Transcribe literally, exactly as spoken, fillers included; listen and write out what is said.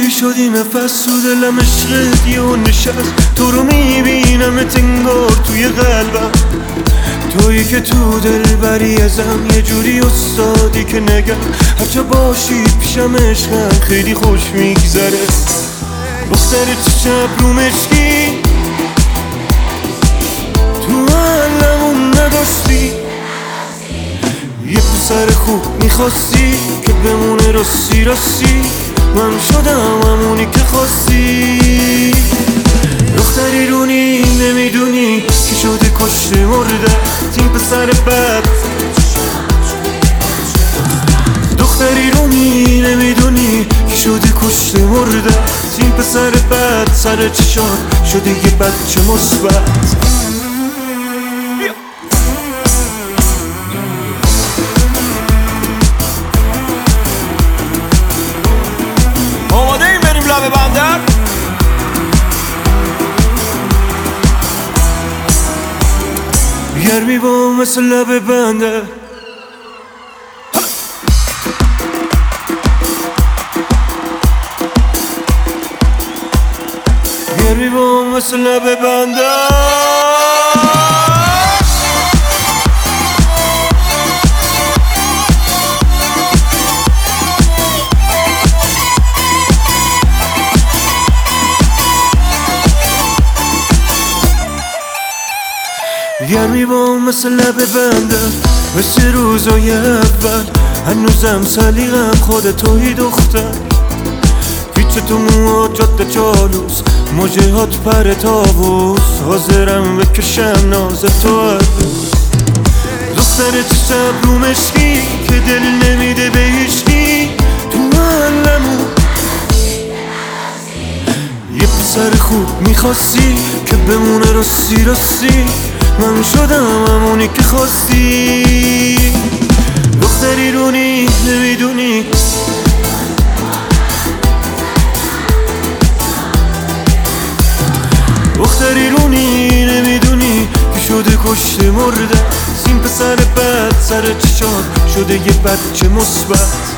جوری شدی نفس تو دلم عشقت یه نشست. تو رو میبینم انگار توی قلبم، تویی که تو دل بری ازم، یه جوری استادی که نگم هرچه باشی پیشم عشقم خیلی خوش میگذره. دختر تو شب رو مشکی تو علمون نداشتی، یه پسر خوب میخواستی که بمونه راستی راستی، من شدم همونی که خواستی. دختری رونی نمیدونی که شده کشته مرده این پسر بد. دختری رونی نمیدونی که شده کشته مرده این پسر بد. سر چشات شده یه بچه مثبت. آماده این بریم لبه بندر؟ گرمی با مثل لبه بندر، گرمی با مثل لبه بندر. گرمی با مثل لبه بنده، مثل روزای اول هنوزم سلیقم خود توی دختر. پیچ تو موها جاده جالوس، موجهات پر تابوس، حاضرم بکشم ناز تو هر روز. دختر تو شب رو مشکی که دل نمیده به هیچکی تو محلمون، یه پسر خوب میخواستی که بمونه راستی راستی، من شدم همونی که خواستی. دختری رونی نمیدونی دختری رونی نمیدونی که شده کشته مرده این پسر بد. سر چشات شده یه بچه مثبت.